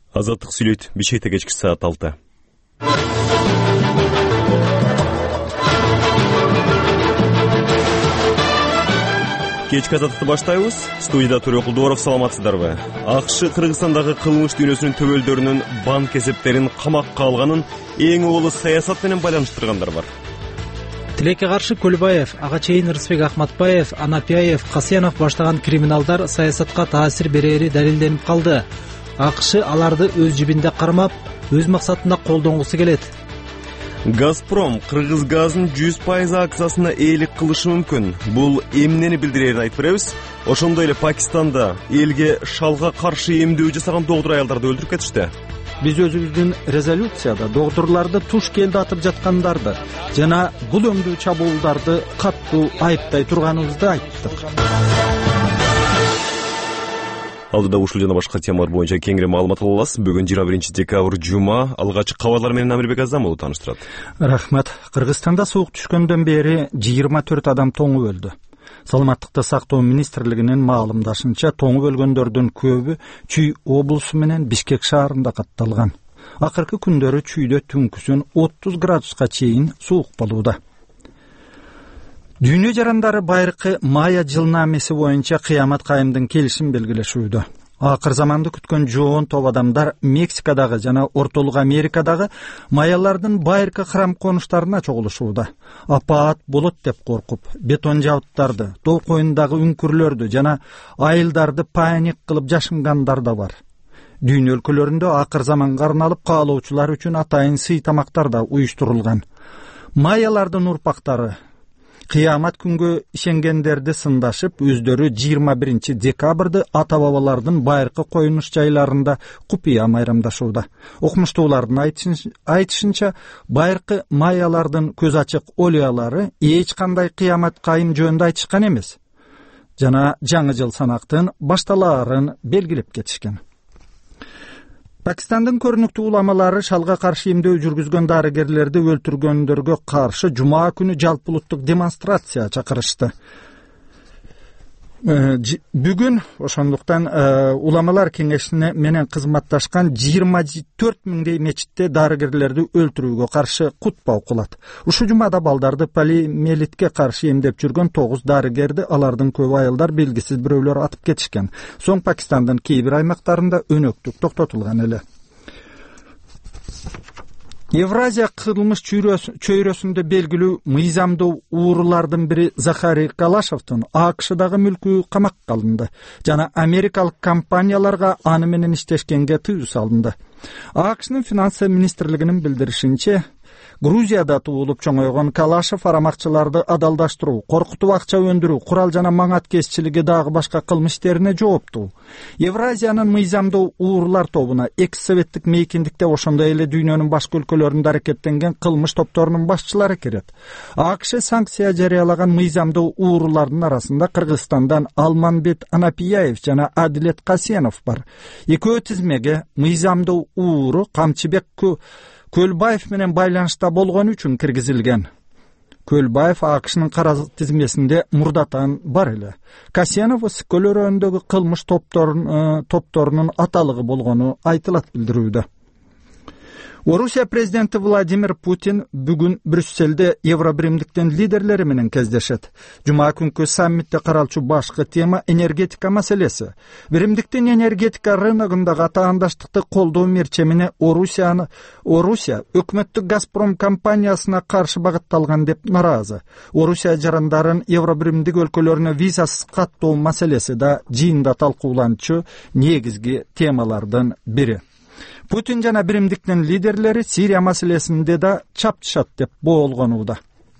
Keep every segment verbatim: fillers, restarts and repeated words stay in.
Азаттык сүйлөйт. Бишкекте кечки саат алты. Кечки азаттыкты баштайбыз. Студияда Төрө Кулдуоров, саламатсыздарбы? АКШ Кыргызстандагы кылмыш дүйнөсүнүн төбөлдөрүнүн банк эсептерин камакка алганын эң угулу саясат менен байланыштыргандар бар. Тилекке каршы Көлбаев, ага чейин Рысбек Ахматбаев, Анапияев, Касьянов баштаган криминалдар саясатка таасир берери далилденип калды. АКШ аларды өз жибинде кармап, өз максатына колдонгусу келет. Газпром Кыргыз газын жүз пайыз акциясына ээлик кылышы мүмкүн. Бул эмнени билдирерин айтып беребиз. Ошондой эле Пакистанда элге шалга каршы эмдөө жасаган доктур аялдарды өлтүрүп кетишти. Биз өзүбүздүн резолюцияда доктурларды туш келди атып жаткандарды жана бул өңдүү чабуулдарды катуу айыптай турганыбызды айттык. Алдыда ушул жана башка темалар боюнча кеңири маалымат ала аласыз. Бүгүн жыйырма биринчи декабрь жума. Алгачкы кабарлар менен Амирбек Азамов тааныштырат. Рахмат. Кыргызстанда суук түшкөндөн бери жыйырма төрт адам тоңуп өлдү. Саламаттыкты сактоо министрлигинин маалымдашынча, тоңуп өлгөндөрдүн көбү Чүй облусу менен Бишкек шаарында катталган. Акыркы күндөрү Чүйдө түнкүсүн отуз градуска чейин суук болууда. Дүйнө жарандары байыркы Майя жылнамеси боюнча кыямат кайымдын келишин белгилешүүдө. Акыр заманды күткөн жоон топ адамдар Мексикадагы жана Ортолук Америкадагы майялардын байыркы храм конуштарына чогулушууда. Апаат болот деп коркуп, бетон жабыттарды, тоо коюндагы үңкүрлөрдү жана айылдарды паник кылып жашынгандар да бар. Дүйнө өлкөлөрүндө акыр заманга арналып каалоочулар үчүн атайын сый тамактар да уюштурулган. Майялардын урпактары кыямат күнгө ишенгендерди сындашып, өздөрү жыйырма биринчи декабрды ата-бабалардын байыркы коюнуш жайларында купуя майрамдашууда. Окумуштуулардын айтышынча, байыркы майялардын көз ачык олуялары эч кандай кыямат кайым жөнүндө айтышкан эмес жана жаңы жыл санактын башталаарын белгилеп кетишкен. Пакистандын көрүнүктүү уламалары шалга каршы эмдөө жүргүзгөн дарыгерлерди өлтүргөндөргө каршы жума күнү жалпы улуттук демонстрация чакырышты. Бүгүн ошондуктан уламалар кеңешине менен кызматташкан жыйырма төрт миңдей мечитте дарыгерлерди өлтүрүүгө каршы кутба окулат. Ушу жумада балдарды полиомиелитке каршы эмдеп жүргөн тогуз дарыгерди, алардын көбү айылдар, белгисиз бирөөлөр атып кетишкен. Соң Пакистандын кээ бир аймактарында өнөктүк токтотулган эле. Евразия кылмыш чөйрөсүндө белгилүү мыйзамдуу уурулардын бири Захарий Калашовдун АКШдагы мүлкү камакка алынды жана америкалык компанияларга аны менен иштешкенге тыюу салынды. АКШнын финансы министрлигинин билдиришинче, Грузияда туулуп чоңойгон Калашов арамакчыларды адалдаштыруу, коркутуп акча өндүрүү, курал жана маңат кесчилиги дагы башка кылмыш иштерине жооптуу. Евразиянын мыйзамдуу уурулар тобуна экс-советтик мейкиндикте ошондой эле дүйнөнүн башка өлкөлөрүндө аракеттенген кылмыш топторунун башчылары кирет. АКШ санкция жарыялаган мыйзамдуу уурулардын арасында Кыргызстандан Алманбет Анапияев жана Адилет Касьянов бар. Экөө тизмеге мыйзамдуу ууру Камчыбек Көлбаев менен байланышта болгон үчүн киргизилген. Көлбаев АКШнын кара тизмесинде мурдатан бар эле. Касьянов Ысык-Көл өрөөнүндөгү кылмыш топторунун аталыгы болгону айтылат билдирүүдө. Орусия президенти Владимир Путин бүгүн Брюсселде Евробиримдиктин лидерлери менен кездешет. Жума күнкү саммитте каралчу башкы тема энергетика маселеси. Биримдиктин энергетика рыногундагы атаандаштыкты колдоо мерчемине Орусияны Орусия өкмөттүк Газпром компаниясына каршы багытталган деп наразы. Орусия жарандарын Евробиримдик өлкөлөрүнө визасыз каттоо маселеси да жыйында талкууланчу негизги темалардын бири. Путин жана биримдиктин лидерлери Сирия маселесинде да чапчышат деп болгонууда.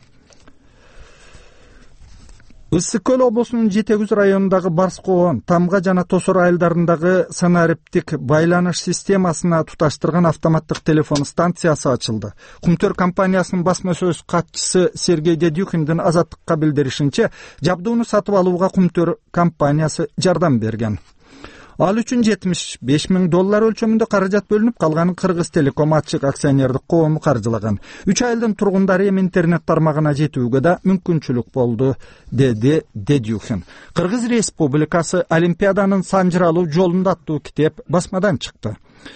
Ысык-Көл облусунун Жетегүз районундагы Барскоон, Тамга жана Тосор айылдарындагы санариптик байланыш системасына туташтырган автоматтык телефон станциясы ачылды. Кумтөр компаниясынын басма сөз катчысы Сергей Дедюхиндин Азаттыкка билдиришинче, жабдууну сатып алууга Кумтөр компаниясы жардам берген. Ал үчүн жетимиш беш миң доллар өлчөмүндө каражат бөлүнүп, калганын Кыргыз Телеком ачык акционердик коому каржылаган. үч айылдын тургундары эми интернет тармагына жетүүгө да мүмкүнчүлүк болду, деди Дедюхин. Кыргыз Республикасы Олимпиаданын санжыралуу жолунда аттуу китеп басмадан чыкты.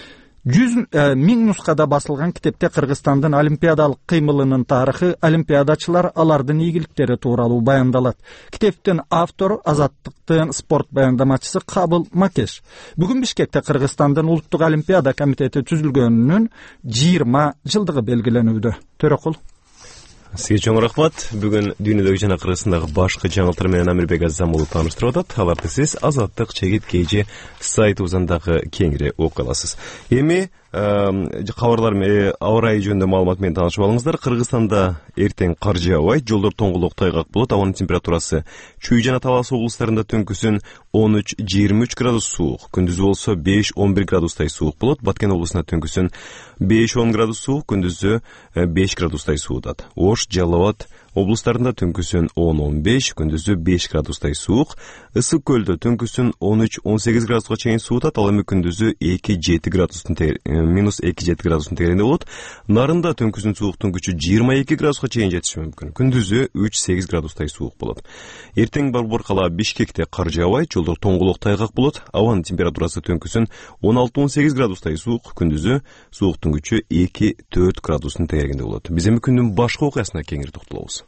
жүз миң нускада басылган китепте Кыргызстандын олимпиадалык кыймылынын тарыхы, олимпиадачылар, алардын ийгиликтери тууралуу баяндалат. Китептин автору Азаттыктын спорт баяндамачысы Кабыл Макеш. Бүгүн Бишкекте Кыргызстандын улуттук олимпиада комитети түзүлгөнүнүн жыйырма жылдыгы белгиленүүдө. Төрөкул. Сизге чоң рахмат. Бүгүн дүйнөдөгү жана Кыргызстандагы башкы жаңылыктар менен Амирбек Азамулов тааныштырып атат. Аларды сиз Азаттык чегит кеже сайтыбызындагы кеңири окуй аласыз. Эми кабарлар менен аба ырайы жөнүндө маалымат менен таанышып алыңыздар. Кыргызстанда эртең кар жаабайт, жолдор тоңголук тайгак болот. Абанын температурасы Чүй жана Талас облустарында түнкүсүн он үч жыйырма үч градус суук, күндүзү болсо беш он бир градустай суук болот. Баткен облусунда түнкүсүн беш он градус суук, күндүзү беш градустай суутат. Ош, Жалал абад облустарында түнкүсүн он он беш, күндүзү беш градустай суук. Ысык көлдө түнкүсүн он үч он сегиз градуска чейин суутат, ал эми күндүзү эки жети градустун минус эки жети градустун тегеринде болот. Нарында түнкүсүн сууктун күчү жыйырма эки градуска чейин жетиши мүмкүн. Күндүзү үч сегиз градустай суук болот. Эртең Борбор кала Бишкекте кар жаабайт, жолдор тоңголук тайгак болот. Абанын температурасы түнкүсүн он алты он сегиз градустай суук, күндүзү сууктун күчү эки төрт градустун тегеринде болот. Биз эми күндүн башка окуясына кеңири токтолобуз.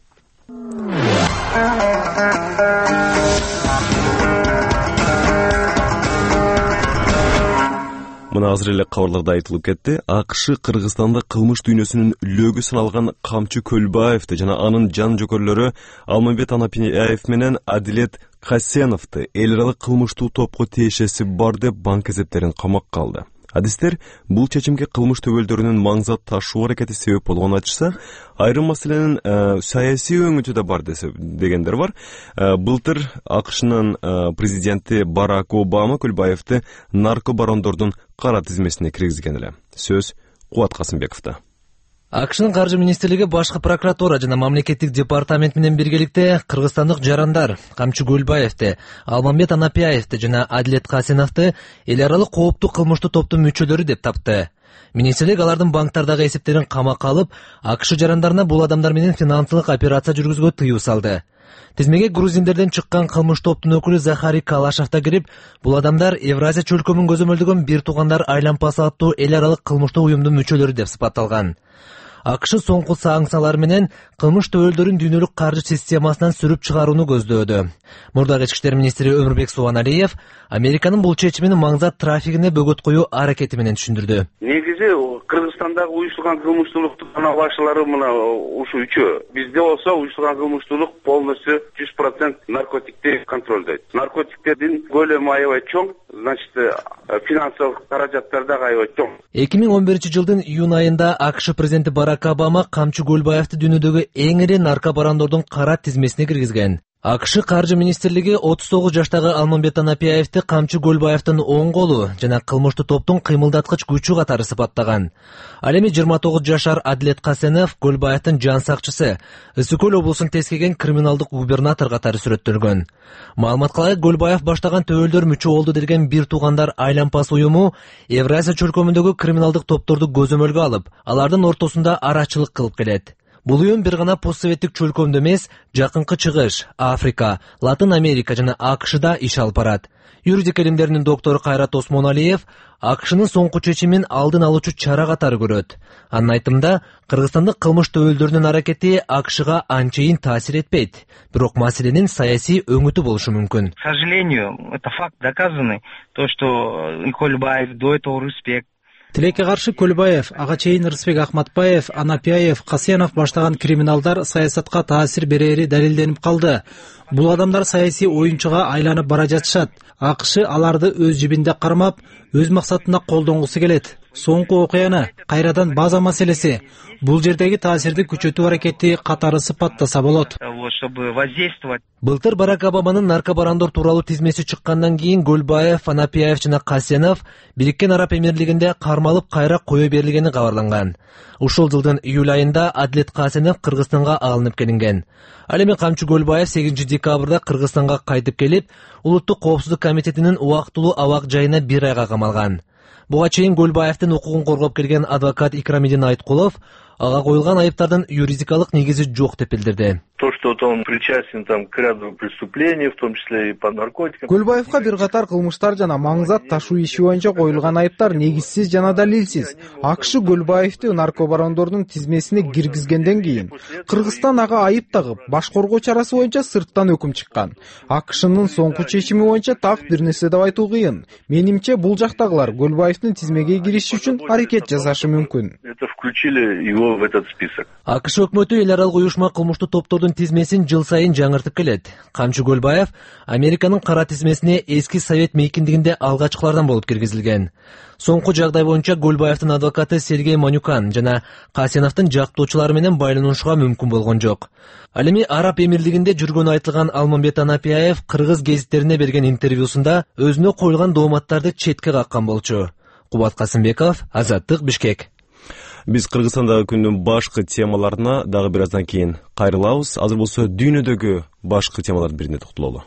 Мына азыр эле кабарларда айтылып кетти. АКШ Кыргызстанда кылмыш дүйнөсүнүн лөгү саналган Камчы Көлбаевди жана анын жан жокөрлөрү Алмамбет Анапияев менен Адилет Касеновду эл аралык кылмыштуу топко тиешеси бар деп банк эсептерин камакка алды. Адистер бул чечимге кылмыш төбөлдөрүнүн маңзат ташуу аракети себеп болгонун айтышса, айрым маселенин ә, саясий өңүтү да бар десе дегендер бар. Ә, былтыр АКШнын ә, президенти Барак Обама Көлбаевди наркобарондордун кара тизмесине киргизген эле. Сөз Кубат Касымбековдо. АКШнын каржы министрлиги башкы прокуратура жана мамлекеттик департамент менен биргеликте кыргызстандык жарандар Камчы Көлбаевди, Алмамбет Анапияевди жана Адилет Касеновду эл аралык кооптуу кылмыштуу топтун мүчөлөрү деп тапты. Министрлик алардын банктардагы эсептерин камакка алып, АКШ жарандарына бул адамдар менен финансылык операция жүргүзүүгө тыюу салды. Тизмеге грузиндерден чыккан кылмыш топтун өкүлү Захарий Калашов да кирип, бул адамдар Евразия чөлкөмүн көзөмөлдөгөн бир туугандар айланпасы аттуу эл аралык кылмыштуу уюмдун мүчөлөрү деп сыпатталган. АКШ соңку санкциялар менен кылмыш төбөлдөрүн дүйнөлүк каржы системасынан сүрүп чыгарууну көздөөдө. Мурдагы ички иштер министри Өмүрбек Субаналиев Американын бул чечимин маңзат трафигине бөгөт коюу аракети менен түшүндүрдү. Негизи Кыргызстандагы уюштурган кылмыштуулуктун ана башылары мына ушу үчөө. Бизде болсо уюштурган кылмыштуулук полностью жүз процент наркотикти контролдойт. Наркотиктердин көлөмү аябай чоң, значит, финансылык каражаттар да аябай чоң. эки миң он биринчи жылдын июнь айында АКШ президенти Барак Обама Камчы Көлбаевди дүйнөдөгү эң ири наркобарондордун кара тизмесине киргизген. АКШ каржы министрлиги отуз тогуз жаштагы Алмамбет Анапияевди Камчы Көлбаевдин оң колу жана кылмыштуу топтун кыймылдаткыч күчү катары сыпаттаган. Ал эми жыйырма тогуз жашар Адилет Касенов Көлбаевдин жан сакчысы, Ысык көл облусун тескеген криминалдык губернатор катары сүрөттөлгөн. Маалыматка ылайык, Көлбаев баштаган төбөлдөр мүчө болду деген бир туугандар айланпас уюму Евразия чөлкөмүндөгү криминалдык топторду көзөмөлгө алып, алардын ортосунда арачылык кылып келет. Бул уюм бир гана постсоветтик чөлкөмдө эмес, Жакынкы Чыгыш, Африка, Латын Америка жана АКШда иш алып барат. Юридика илимдеринин доктору Кайрат Осмоналиев АКШнын соңку чечимин алдын алуучу чара катары көрөт. Анын айтымында, Кыргызстандык кылмыш төбөлдөрүнүн аракети АКШга анчейин таасир этпейт, бирок маселенин саясий өңүтү болушу мүмкүн. К сожалению, это факт доказанный, то, что Көлбаев, до этого Рыспек, Тилекке каршы Көлбаев, ага чейин Рысбек Ахматбаев, Анапияев, Касенов баштаган криминалдар саясатка таасир берери далилденип калды. Бул адамдар саясий оюнчуга айланып бара жатышат. АКШ аларды өз жибинде кармап, өз максатына колдонгусу келет. Соңку окуяны, кайрадан база маселеси, бул жердеги таасирди күчөтүү аракети катары сыпаттаса болот. чтобы воздействовать. Былтыр Барак Обаманын наркобарондор тууралуу тизмеси чыккандан кийин Көлбаев, Анапияев жана Касенов Бириккен Араб Эмирлигинде кармалып кайра кое берилгени кабарланган. Ушул жылдын июль айында Адилет Касенов Кыргызстанга алынып келинген. Ал эми Камчы Көлбаев сегизинчи декабрда Кыргызстанга кайтып келип, Улуттук коопсуздук комитетинин убактылуу абак жайына бир айга камалган. Буга чейин Көлбаевдин укугун коргоп келген адвокат Икрамидин Айткулов ага коюлган айыптардын юридикалык негизи жок деп билдирди. То, что он причастен там к ряду преступлений, в том числе и по наркотикам. Көлбаевка бир катар кылмыштар жана маңзат ташуу иши боюнча коюлган айыптар негизсиз жана далилсиз. АКШ Көлбаевди наркобарондордун тизмесине киргизгенден кийин Кыргызстан ага айып тагып, баш коргоо чарасы боюнча сырттан өкүм чыккан. АКШнын соңку чечими боюнча так бир нерсе деп айтуу кыйын. Менимче бул жактагылар Көлбаевдин тизмеге кириши үчүн аракет жасашы мүмкүн. Это включили его в этот список. АКШ өкмөтү эл аралык уюшма кылмыштуу топтордун тизмесин жыл сайын жаңыртып келет. Камчы Көлбаев Американын кара тизмесине эски Совет мейкиндигинде алгачкылардан болуп киргизилген. Соңку жагдай боюнча Көлбаевдин адвокаты Сергей Манюкан жана Касеновдун жактоочулары менен байланышууга мүмкүн болгон жок. Ал эми Араб Эмирлигинде жүргөнү айтылган Алмамбет Анапияев кыргыз гезиттерине берген интервьюсунда өзүнө коюлган дооматтарды четке каккан болчу. Кубат Касымбеков, Азаттык, Бишкек. Биз Кыргызстандагы күндүн башкы темаларына дагы бир аздан кийин кайрылабыз. Азыр болсо дүйнөдөгү башкы темалардын бирине токтололу.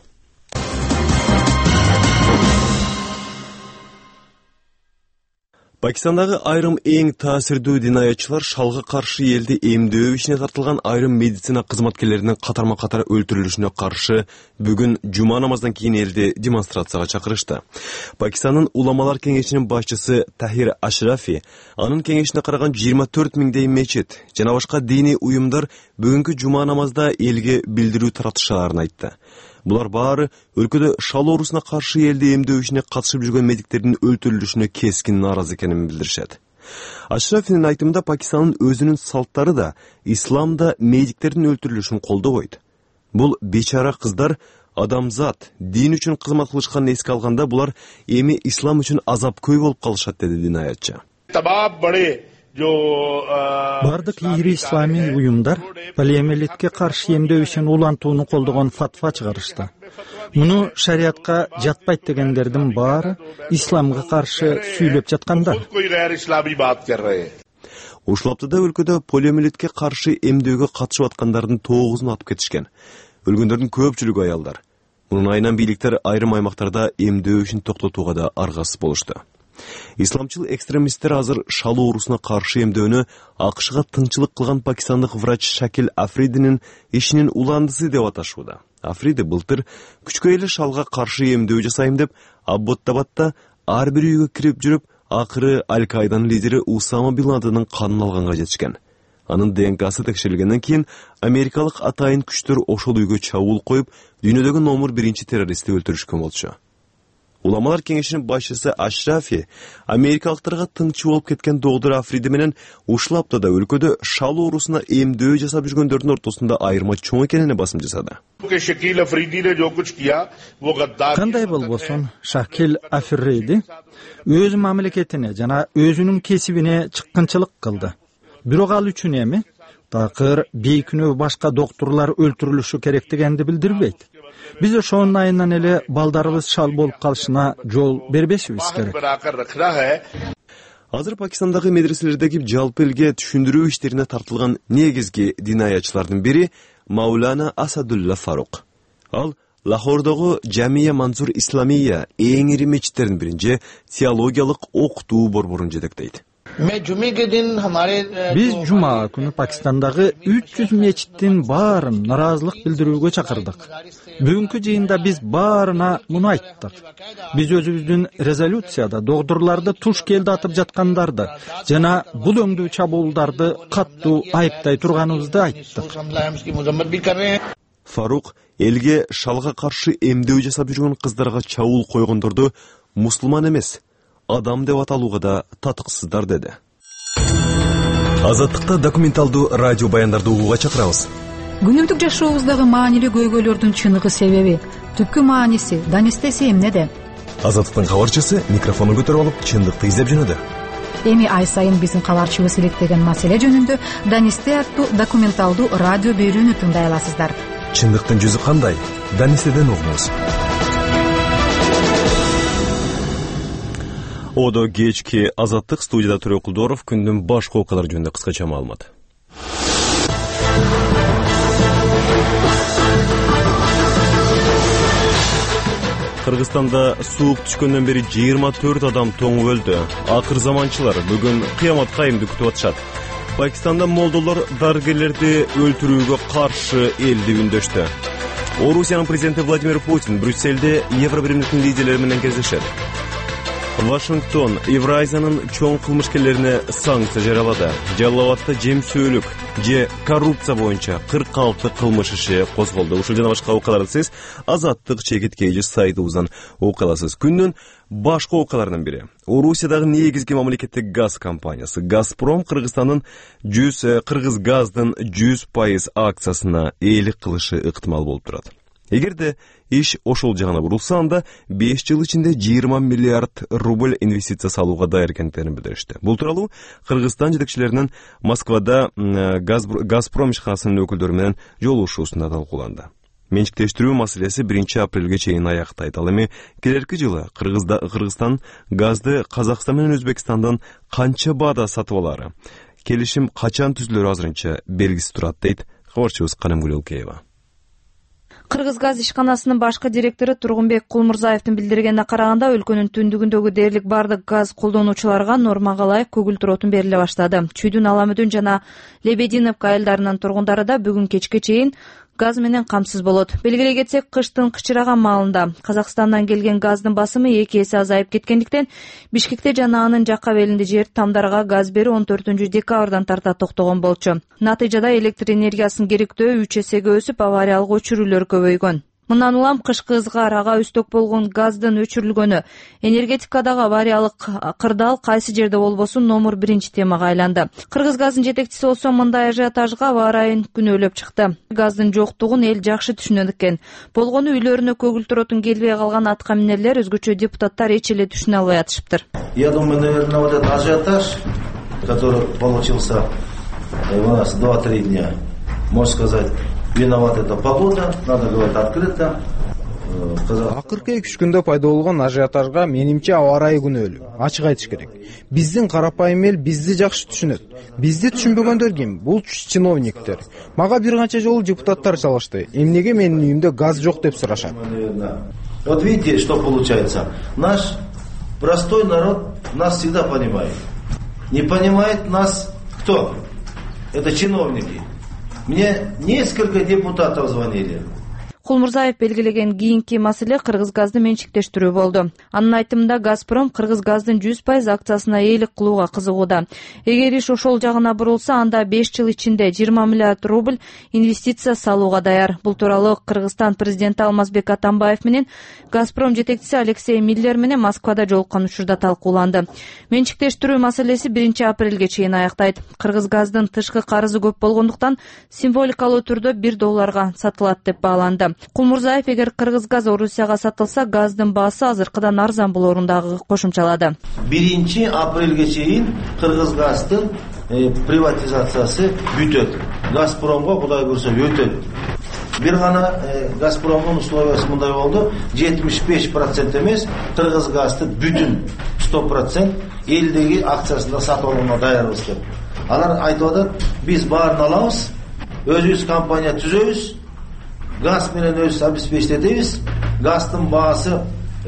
Пакистандагы айрым эң таасирдүү динаятчылар шалга каршы элди эмдөө ишине тартылган айрым медицина кызматкерлеринин катарма-катар өлтүрүлүшүнө каршы бүгүн жума намаздан кийин элди демонстрацияга чакырышты. Пакистандын уламалар кеңешинин башчысы Тахир Ашрафи анын кеңешине караган жыйырма төрт миңдей мечит жана башка диний уюмдар бүгүнкү жума намазда элге билдирүү таратышаарын айтты. Булар баары өлкөдө шал оорусуна каршы элди эмдөө ишине катышып жүргөн медиктердин өлтүрүлүшүнө кескин нааразы экенин билдиришет. Ашрафинин айтымында Пакистандын өзүнүн салттары да исламда медиктердин өлтүрүлүшүн колдобойт. Бул бечара кыздар адамзат, дин үчүн кызмат кылышканын эске алганда булар эми ислам үчүн азап көй болуп калышат, деди динаятчы. Бардык ири исламий уюмдар полиомиелитке каршы эмдөө ишин улантууну колдогон фатва чыгарышты. Муну шариатка жатпайт дегендердин баары исламга каршы сүйлөп жаткандар. Ушул аптада өлкөдө полиомиелитке каршы эмдөөгө катышып аткандардын тогузун атып кетишкен. Өлгөндөрдүн көпчүлүгү аялдар. Мунун айынан бийликтер айрым аймактарда эмдөө ишин токтотууга да аргасыз болушту. Исламчыл экстремисттер азыр шал оорусуна каршы эмдөөнү АКШга тынчылык кылган пакистандык врач Шакил Афридинин ишинин уландысы деп аташууда. Африди былтыр күчкө эле шалга каршы эмдөө жасайм деп Абботтабадда ар бир үйгө кирип жүрүп, акыры Аль-Каиданын лидери Усама бин Ладенин канын алганга жетишкен. Анын ДНКсы текшерилгенден кийин америкалык атайын күчтөр ошол үйгө чабуул коюп, дүйнөдөгү номер биринчи террористти өлтүрүшкөн болчу. Уламалар кеңешинин башчысы Ашрафи америкалыктарга тыңчы болуп кеткен доктор Африди менен ушул аптада өлкөдө шал оорусуна эмдөө жасап жүргөндөрдүн ортосунда айырма чоң экенине басым жасады. Кандай болбосун, Шакил Африди өз мамлекетине жана өзүнүн кесибине чыккынчылык кылды. Бирок ал үчүн эми такыр бейкүнөө башка докторлор өлтүрүлүшү керек дегенди билдирбейт. Биз ошонун айынан эле балдарыбыз шал болуп калышына жол бербешибиз керек. Азыр Пакистандагы медреселердеги жалпы элге түшүндүрүү иштерине тартылган негизги динаятчылардын бири Маулана Асадулла Фарук. Ал Лахордогу Жамия Мансур Исламия эң ири мечиттердин биринчи теологиялык окутуу борборун жетектейт. Биз жума күнү Пакистандагы үч жүз мечиттин баарын наразылык билдирүүгө чакырдык. Бүгүнкү жыйында биз баарына муну айттык. Биз өзүбүздүн резолюцияда докторлорду туш келди атып жаткандарды жана бул өңдүү чабуулдарды каттуу айыптай турганыбызды айттык. Фарук элге шалга каршы эмдөө жасап жүргөн кыздарга чабуул койгондорду мусулман эмес, адам деп аталууга да татыксыздар, деди. Азаттыкта документалдуу радио баяндарды угууга чакырабыз. Күнүмдүк жашообуздагы маанилүү көйгөйлөрдүн чыныгы себеби, түпкү мааниси, данистеси эмнеде? Азаттыктын кабарчысы микрофону көтөрүп алып, чындыкты издеп жөнөдү. Эми ай сайын биздин кабарчыбыз иликтеген маселе жөнүндө Данисте аттуу документалдуу радио берүүнү тыңдай аласыздар. Чындыктын жүзү кандай? Данистеден угуңуз. Одо кечки Азаттык, студияда Төрө Кулдоров. Күндүн башкы окуялары жөнүндө кыскача маалымат. Кыргызстанда суук түшкөндөн бери жыйырма төрт адам тоңуп өлдү. Акыр заманчылар бүгүн кыяматка эмди күтүп атышат. Pakistanda молдолор дарыгерлерди өлтүрүүгө каршы элди үндөштү. Орусиянын президенти Владимир Путин Брюссельде Евробиримдиктин лидерлери менен кездешет. Вашингтон Евразиянын чоң кылмышкерлерине санкция жарыялады. Жалал-Абадта жемсөөлүк же коррупция боюнча кырк алты кылмыш иши козголду. Ушул жана башка окуяларды сиз Азаттык чекит кейжи сайтыбыздан окуй аласыз. Күндүн башка окуяларынын бири. Орусиядагы негизги мамлекеттик газ компаниясы Газпром Кыргызстандын жүз Кыргыз газдын жүз пайыз акциясына ээлик кылышы ыктымал болуп турат. Эгерде иш ошол жагына бурулса, анда беш жыл ичинде жыйырма миллиард рубль инвестиция салууга даяр экендиктерин билдиришти. Бул тууралуу Кыргызстан жетекчилеринин Москвада Газпром ишканасынын өкүлдөрү менен жолугушуусунда талкууланды. Менчиктештирүү маселеси биринчи апрелге чейин аяктайт. Ал эми келерки жылы Кыргызстан газды Казакстан менен Өзбекстандан канча баада сатып алары, келишим качан түзүлөрү азырынча белгисиз турат, дейт кабарчыбыз Канемгүл Өлкеева. Кыргыз газ ишканасынын башкы директору Тургунбек Кулмурзаевдин билдиргенине караганда, өлкөнүн түндүгүндөгү дээрлик бардык газ колдонуучуларга нормага ылайык көгүлтүр отун бериле баштады. Чүйдүн, Аламүдүн жана Лебединовка айылдарынын тургундары да бүгүн кечке чейин газ менен камсыз болот. Белгилей кетсек, кыштын кычыраган маалында Казакстандан келген газдын басымы эки эсе азайып кеткендиктен Бишкекте жана анын жакка белинде жер тамдарга газ берүү он төртүнчү декабрдан тарта токтогон болчу. Натыйжада электр энергиясынын керектөө үч эсеге өсүп, авариялык өчүрүүлөр көбөйгөн. Мындан улам кышкы ызгар ага үстөк болгон газдын өчүрүлгөнү, энергетикадагы авариялык кырдаал кайсы жерде болбосун номер биринчи темага айланды. Кыргыз газдын жетекчиси болсо мындай ажиотажга баарайын күнөөлөп чыкты. Газдын жоктугун эл жакшы түшүнөт экен. Болгону үйлөрүнө көгүлтүр отун келбей калган атка минерлер, өзгөчө депутаттар эч эле түшүнө албай атышыптыр. Я думаю, наверное, вот этот ажиотаж, который получился у нас два-три дня, можно сказать, виноват это погода, надо говорить открыто. Акыркы эки үч күндө пайда болгон ажиотажга менимче аба ырайы күнөөлүү. Ачык айтыш керек. Биздин карапайым эл бизди жакшы түшүнөт. Бизди түшүнбөгөндөр ким? Бул чиновниктер. Мага бир канча жолу депутаттар чалышты. Эмнеге менин үйүмдө газ жок деп сурашат. Вот видите, что получается. Наш простой народ нас всегда понимает. Не понимает нас кто? Это чиновники. Мне несколько депутатов звонили. Кулмурзаев белгилеген кийинки маселе кыргыз газды менчиктештирүү болду. Анын айтымында, Газпром кыргыз газдын жүз пайыз акциясына ээлик кылууга кызыгууда. Эгер иш ошол жагына бурулса, анда беш жыл ичинде жыйырма миллиард рубль инвестиция салууга даяр. Бул тууралуу Кыргызстан президенти Алмазбек Атамбаев менен Газпром жетекчиси Алексей Миллер менен Москвада жолуккан учурда талкууланды. Менчиктештирүү маселеси биринчи апрелге чейин аяктайт. Кыргыз газдын тышкы карызы көп болгондуктан символикалуу түрдө бир долларга сатылат деп бааланды. Кулмурзаев, эгер Кыргыз газ Орусияга сатылса, газдын баасы азыркыдан арзан болоорун дагы кошумчалады. биринчи апрелге чейин Кыргыз газдын приватизациясы бүтөт. Газпромго Кудай көрсө өтөт. Бир гана Газпромдун условиясы мындай болду: жетимиш беш процент эмес, Кыргыз газды бүтүн сто процент элдеги акциясында сатып алууга даярбыз деп. Алар айтып атат, биз баарын алабыз, өзүбүз компания түзөбүз, газ менен өзүбүз обеспечить, газдын баасы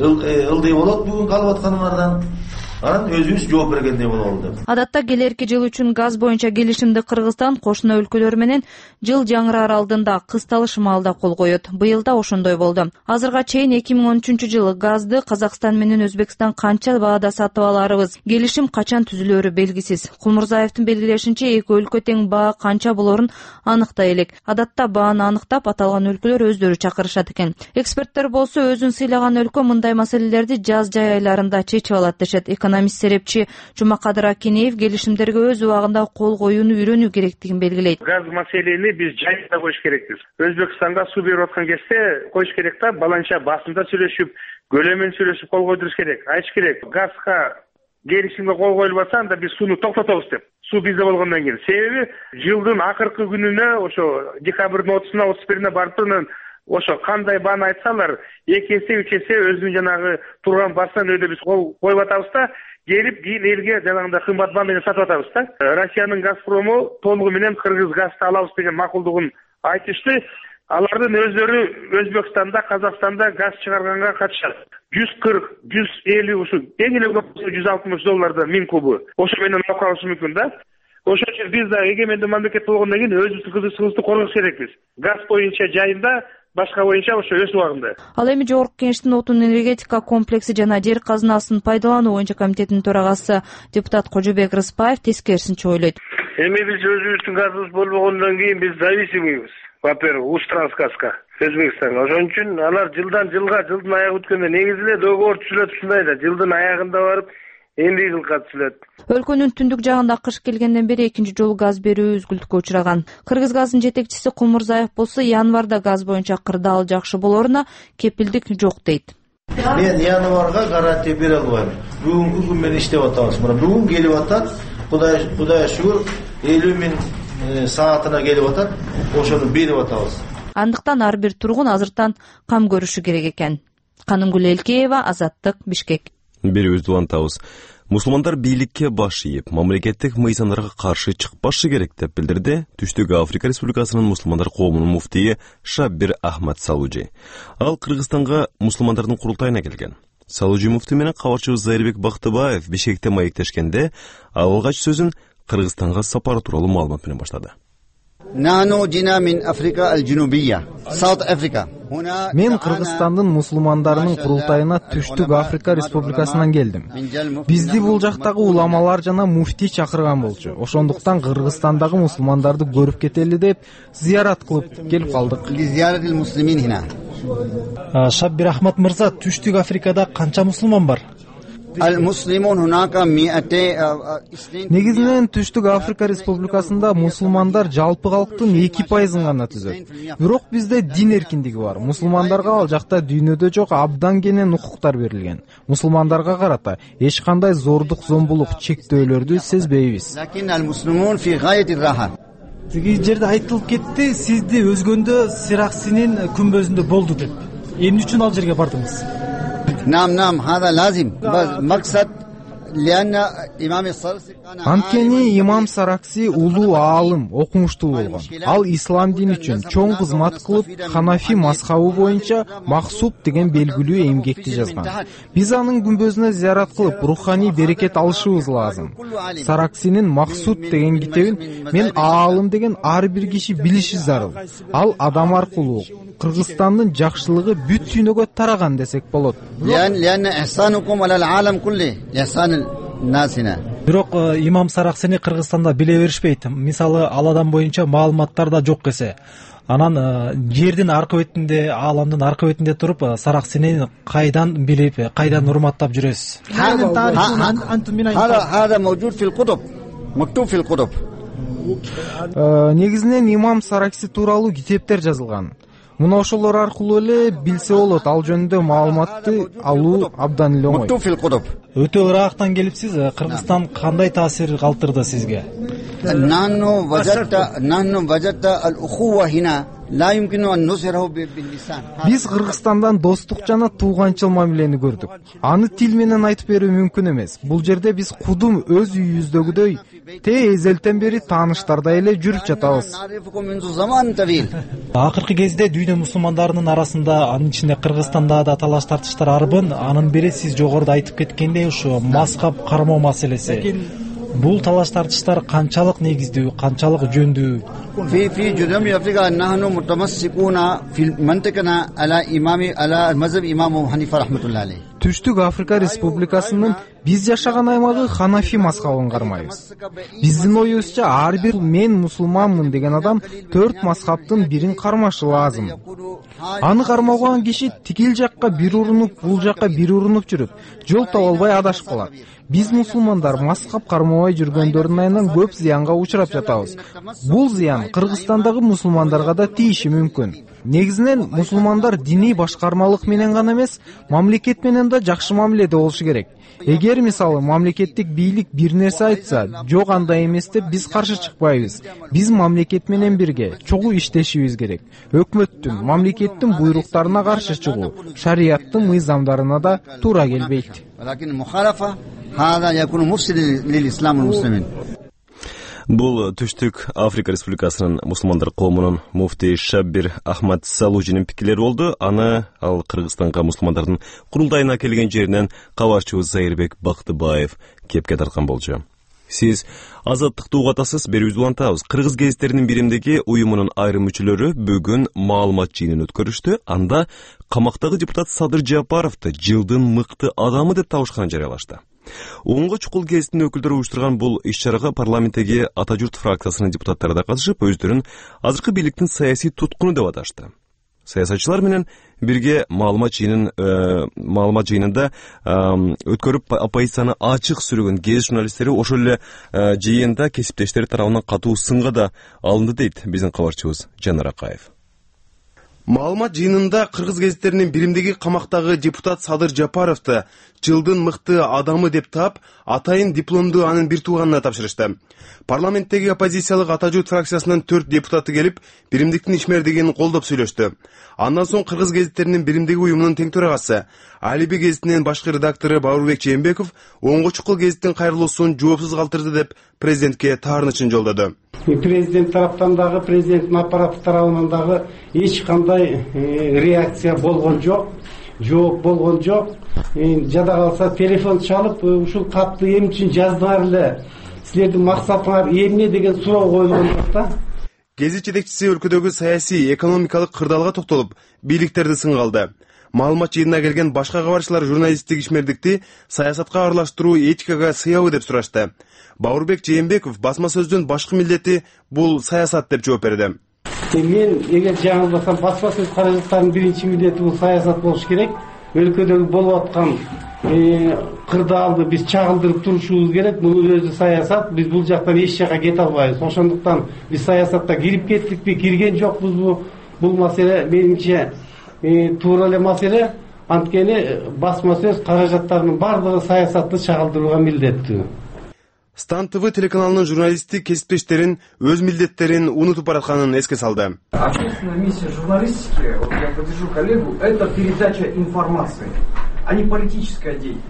ылдый болот бүгүн калып аткандардан. Анан өзүбүз жооп бергендей болобу деп. Адатта келерки жыл үчүн газ боюнча келишимди Кыргызстан кошуна өлкөлөр менен жыл жаңыраар алдында кысталыш маалда кол коет. Быйыл да ошондой болду. Азырга чейин эки миң он үчүнчү жылы газды Казакстан менен Өзбекстан канча баада сатып аларыбыз, келишим качан түзүлөрү белгисиз. Кулмурзаевдин белгилешинче, эки өлкө тең баа канча болоорун аныктай элек. Адатта бааны аныктап, аталган өлкөлөр өздөрү чакырышат экен. Эксперттер болсо, өзүн сыйлаган өлкө мындай маселелерди жаз жай айларында чечип алат дешет. Экономист серепчи Жумакадыр Акинеев келишимдерге өз убагында кол коюуну үйрөнүү керектигин белгилейт. Газ маселени биз жайында коюш керекпиз. Өзбекстанга суу берип аткан кезде коюш керек да, баланча басында сүйлөшүп, көлөмүн сүйлөшүп кол койдуруш керек. Айтыш керек, газга келишимге кол коюлбаса, анда биз сууну токтотобуз деп. Суу бизде болгондон кийин. Себеби жылдын акыркы күнүнө, ошо декабрдын отузуна отуз бирине барып турган ошо кандай бааны айтсалар, эки эсе үч эсе өзүнүн жанагы турган басынан өйдө биз кол коюп атабыз да, келип кийин элге жанагындай кымбат баа менен сатып атабыз да. Россиянын Газпрому толугу менен Кыргыз газды алабыз деген макулдугун айтышты. Алардын өздөрү Өзбекстанда, Казакстанда газ чыгарганга катышат. жүз кырк, жүз элүү ушу эң эле көп жүз алтымыш долларда миң кубу. Ошо менен окуябыз мүмкүн да. Ошол үчүн биз да эгемендүү мамлекет болгондон кийин өзүбүздүн кызычылыгыбызды коргош керекпиз. Газ боюнча жайында, башка боюнча ошо өз убагында. Ал эми жогорку кеңештин отун энергетика комплекси жана жер казынасын пайдалануу боюнча комитетинин төрагасы депутат Кожобек Рыспаев тескерисинче ойлойт. Эми биз өзүбүздүн газыбыз болбогондон кийин биз зависимыйбыз. Во-первых, Устранскаска, Өзбекстанга. Ошон үчүн алар жылдан жылга, жылдын аягы өткөндө негизи эле договор түзүлөт ушундай да, жылдын аягында барып эмне кылга түзүлөт. Өлкөнүн түндүк жагында кыш келгенден бери экинчи жолу газ берүү үзгүлтүккө учураган. Кыргыз газдын жетекчиси Кулмурзаев болсо январда газ боюнча кырдаал жакшы болоруна кепилдик жок дейт. Мен январга гарантия бере албайм. Бүгүнкү күн менен иштеп атабыз. Мына бүгүн келип атат. Кудай Кудай шүгүр элүү миң саатына келип атат. Ошону берип атабыз. Андыктан ар бир тургун азыртан кам көрүшү керек экен. Канымгүл Элкеева, Азаттык, Бишкек. Берүүбүздү улантабыз. Мусулмандар бийликке баш ийип, мамлекеттик мыйзамдарга каршы чыкпашы керек деп билдирди Түштүк Африка Республикасынын мусулмандар коомунун муфтийи Шаббир Ахмад Салужи. Ал Кыргызстанга мусулмандардын курултайына келген. Салужи муфти менен кабарчыбыз Зайырбек Бактыбаев Бишкекте маектешкенде алгач сөзүн Кыргызстанга сапары тууралуу маалымат менен баштады. Нахну жина мин Африка аль-Джунубия, Саут Африка. Мен Кыргызстандын мусулмандарынын курултайына Түштүк Африка Республикасынан келдим. Бизди бул жактагы уламалар жана муфти чакырган болчу. Ошондуктан Кыргызстандагы мусулмандарды көрүп кетели деп зыярат кылып келип калдык. Шаббир Ахмад мырза, Түштүк Африкада канча мусулман бар? Негизинен Түштүк Африка Республикасында мусулмандар жалпы калктын эки пайызын гана түзөт. Бирок бизде дин эркиндиги бар. Мусулмандарга ал жакта дүйнөдө жок абдан кенен укуктар берилген. Мусулмандарга карата эч кандай зордук, зомбулук, чектөөлөрдү сезбейбиз. Тиги жерде айтылып кетти, сизди өзгөндө Сираксинин күмбөзүндө болду деп. Эмне үчүн ал жерге бардыңыз? Нам нам хада лазим. Максат лианна имам Саракси. Анткени имам Саракси улуу аалым, окумуштуу болгон. Ал ислам дини үчүн чоң кызмат кылып, Ханафи мазхабы боюнча Махсуб деген белгилүү эмгекти жазган. Биз анын күмбөзүнө зыярат кылып, руханий берекет алышыбыз лазым. Сараксинин Махсуд деген китебин мен аалым деген ар бир киши билиши зарыл. Ал адам аркылуу Кыргызстандын жакшылыгы бүт дүйнөгө тараган десек болот. Бирок имам Сараксини Кыргызстанда биле беришпейт. Мисалы, ал адам боюнча маалыматтар да жок эсе. Анан жердин аркы бетинде, ааламдын аркы бетинде туруп Сараксини кайдан билип, кайдан урматтап жүрөсүз? Хада мавжуд фил кутуб. Мактуб фил кутуб. Негизинен имам Саракси тууралуу китептер жазылган. Муну ошолор аркылуу эле билсе болот, ал жөнүндө маалыматты алуу абдан эле оңой. Өтө ыраактан келипсиз, Кыргызстан кандай таасир калтырды сизге? Нанну важатта, нанну важатта ал-ухува хина. Биз Кыргызстандан достук жана тууганчыл мамилени көрдүк. Аны тил менен айтып берүү мүмкүн эмес. Бул жерде биз кудум өз үйүбүздөгүдөй те эзелтен бери тааныштардай эле жүрүп жатабыз. Акыркы кезде дүйнө мусулмандарынын арасында, анын ичинде Кыргызстанда да талаш тартыштар арбын. Анын бири сиз жогоруда айтып кеткендей ушу мазхаб кармоо маселеси. Бул талаш тартыштар канчалык негиздүү, канчалык жөндүү? في في جنوب أفريقيا نحن متمسكون في منطقنا على إمام على مذهب إمام حنيفة رحمة الله عليه. Түштүк Африка Республикасынын биз жашаган аймагы Ханафи мазхабын кармайбыз. Биздин оюбузча ар бир мен мусулманмын деген адам төрт мазхабтын бирин кармашы лазым. Аны кармаган киши тигил жакка бир урунуп, бул жакка бир урунуп жүрүп, жол таба албай адашып калат. Биз мусулмандар мазхаб кармабай жүргөндөрдүн айынан көп зыянга учурап жатабыз. Бул зыян Кыргызстандагы мусулмандарга да тийиши мүмкүн. Негизинен мусулмандар диний башкармалык менен гана эмес, мамлекет менен да жакшы мамиледе болушу керек. Эгер мисалы мамлекеттик бийлик бир нерсе айтса, жок андай эмес деп биз каршы чыкпайбыз. Биз мамлекет менен бирге чогуу иштешибиз керек. Өкмөттүн, мамлекеттин буйруктарына каршы чыгуу шарияттын мыйзамдарына да туура келбейт. Бул Түштүк Африка Республикасынын мусулмандар коомунун муфти Шаббир Ахмад Салужинин пикирлери болду. Аны ал Кыргызстанга мусулмандардын курултайына келген жеринен кабарчыбыз Зайырбек Бактыбаев кепке тарткан болчу. Сиз Азаттыкты угатасыз, берүүбүздү улантабыз. Кыргыз гезиттеринин биримдеги уюмунун айрым мүчөлөрү бүгүн маалымат жыйынын өткөрүштү. Анда камактагы депутат Садыр Жапаровду жылдын мыкты адамы деп табышканын жарыялашты. Оңго чукул гезитинин өкүлдөрү уюштурган бул иш-чарага парламенттеги Ата журт фракциясынын депутаттары да катышып, өздөрүн азыркы бийликтин саясий туткуну деп аташты. Саясатчылар менен бирге маалымат жыйынын маалымат жыйынында өткөрүп оппозицияны ачык сүргөн гезит журналисттери ошол эле жыйында кесиптештери тарабынан катуу сынга да алынды дейт биздин кабарчыбыз Жанар Акаев. Маалымат жыйынында кыргыз гезиттеринин биримдеги камактагы депутат Садыр Жапаровду жылдын мыкты адамы деп таап, атайын дипломду анын бир тууганына тапшырышты. Парламенттеги оппозициялык Ата журт фракциясынын төрт депутаты келип, биримдиктин ишмердигин колдоп сүйлөштү. Андан соң кыргыз гезиттеринин биримдеги уюмунун тең төрагасы, Алиби гезитинин башкы редактору Бауырбек Жээнбеков оңго чукул гезиттин кайрылуусун жоопсуз калтырды деп президентке таарынычын жолдоду. Президент тараптан дагы, президенттин аппараты тарабынан дагы эч кандай реакция болгон жок, жооп болгон жок. Жада калса телефон чалып, ушул катты эмне үчүн жаздыңар эле? Силердин максатыңар эмне деген суроо коюлгон жок да. Гезит жетекчиси өлкөдөгү саясий, экономикалык кырдаалга токтолуп, бийликтерди сынга алды. Маалымат жыйынына келген башка кабарчылар журналисттик ишмердикти саясатка аралаштыруу этикага сыябы деп сурашты. Бауырбек Жээнбеков басма сөздүн башкы милдети бул саясат деп жооп берди. Мен эгер жаңылбасам, басма сөз каражаттарынын биринчи милдети бул саясат болуш керек. Өлкөдөгү болуп аткан кырдаалды биз чагылдырып турушубуз керек. Бул өзү саясат. Биз бул жактан эч жака кете албайбыз. Ошондуктан биз саясатка кирип кеттикпи, кирген жокпуз бу? Бул маселе менимче туура эле маселе. Анткени басма сөз каражаттарынын бардыгы саясатты чагылдырууга милдеттүү. Стан ТВ телеканалынын журналисти кесиптештерин өз милдеттерин унутуп баратканын эске салды. Ответственная миссия журналистики, вот я поддержу коллегу, это передача информации, а не политическая деятельность.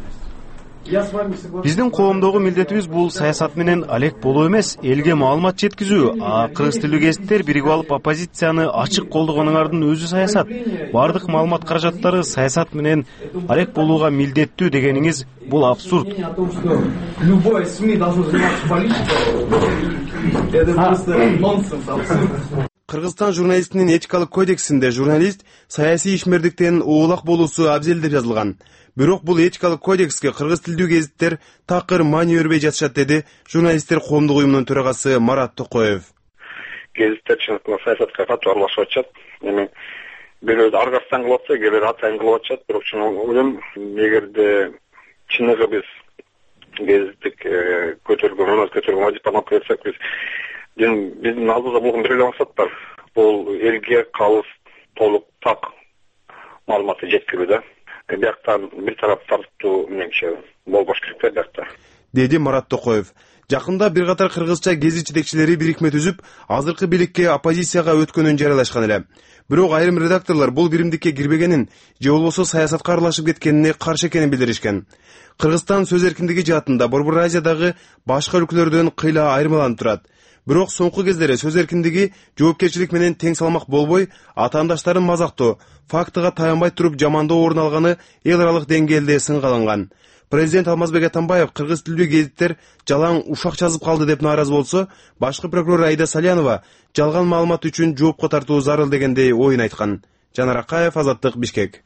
Биздин коомдогу милдетибиз бул саясат менен алек болуу эмес, элге маалымат жеткизүү. А кыргыз тилдүү гезиттер биригип алып оппозицияны ачык колдогонуңардын өзү саясат. Бардык маалымат каражаттары саясат менен алек болууга милдеттүү дегениңиз бул абсурд. Любой СМИ должен заниматься политикой. Это просто нонсенс, абсурд. Кыргызстан журналистинин этикалык кодексинде журналист саясий ишмердиктен оолак болуусу абзел деп жазылган. Бирок бул этикалык кодекске кыргыз тилдүү гезиттер такыр маани бербей жатышат, деди журналисттер коомдук уюмунун төрагасы Марат Токоев. Гезиттер чындыкта саясатка катуу аралашып атышат. Эми бирөө Аргастан кылып атса, кээ бирөө Атайын кылып атышат. Бирок чын ойлойм, эгерде чыныгы биз гезиттик көтөргөн, мына көтөргөн вазифаны алып келсек, биз биздин алдыбызда болгон бир эле максат бар. Бул элге калыс, толук, так маалыматты жеткирүү да. Бияктан бир тарап тартуу мененче болбош керек да биякта, деди Марат Токоев. Жакында бир катар кыргызча гезит жетекчилери бирикме түзүп, азыркы бийликке оппозицияга өткөнүн жарыялашкан эле. Бирок айрым редакторлор бул биримдикке кирбегенин же болбосо саясатка аралашып кеткенине каршы экенин билдиришкен. Кыргызстан сөз эркиндиги жаатында Борбор Азиядагы башка өлкөлөрдөн кыйла айырмаланып турат. Бирок соңку кездери сөз эркиндиги жоопкерчилик менен тең салмак болбой, атаандаштарын мазактоо, фактыга таянбай туруп жамандоо орун алганы эл аралык деңгээлде сынга алынган. Президент Алмазбек Атамбаев кыргыз тилдүү гезиттер жалаң ушак жазып калды деп нааразы болсо, башкы прокурор Айда Салянова жалган маалымат үчүн жоопко тартуу зарыл дегендей оюн айткан. Жанар Акаев, Азаттык, Бишкек.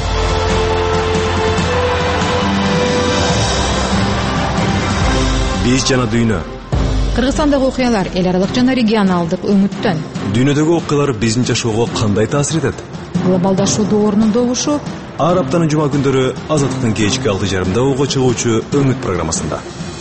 Биз жана дүйнө. Кыргызстандагы окуялар эл аралык жана регионалдык өңүттөн. Дүйнөдөгү окуялар биздин жашоого кандай таасир этет? Глобалдашуу доорунун добушу. Ар аптанын жума күндөрү Азаттыктын кечки алты жарымда ого чыгуучу Өңүт программасында.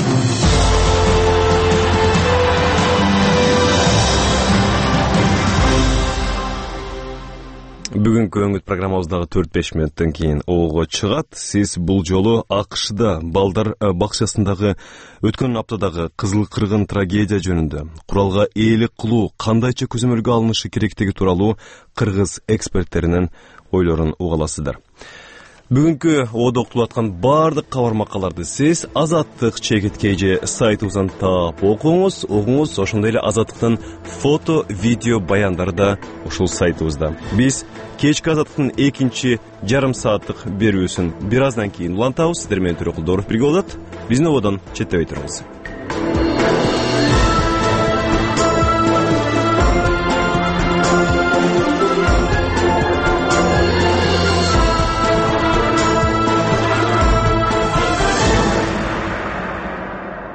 Бүгүнкү Өңүт программабыздагы төрт-беш мүнөттөн кийин ого чыгат. Сиз бул жолу АКШда балдар бакчасындагы өткөн аптадагы Кызыл Кыргын трагедия жөнүндө куралга ээлик кылуу кандайча көзөмөлгө алынышы керектиги тууралуу кыргыз эксперттеринин ойлорун уга аласыздар. Бүгүнкү оодо окутулуп аткан бардык кабар макалаларды сиз Азаттык чекиткей же сайтыбыздан таап окуңуз, угуңуз. Ошондой эле Азаттыктын фото, видео баяндары да ушул сайтыбызда. Биз кечки Азаттыктын экинчи жарым сааттык берүүсүн бир аздан кийин улантабыз. Сиздер менен Төрөкул Дооров бирге болот. Биздин ободон четтебей туруңуз.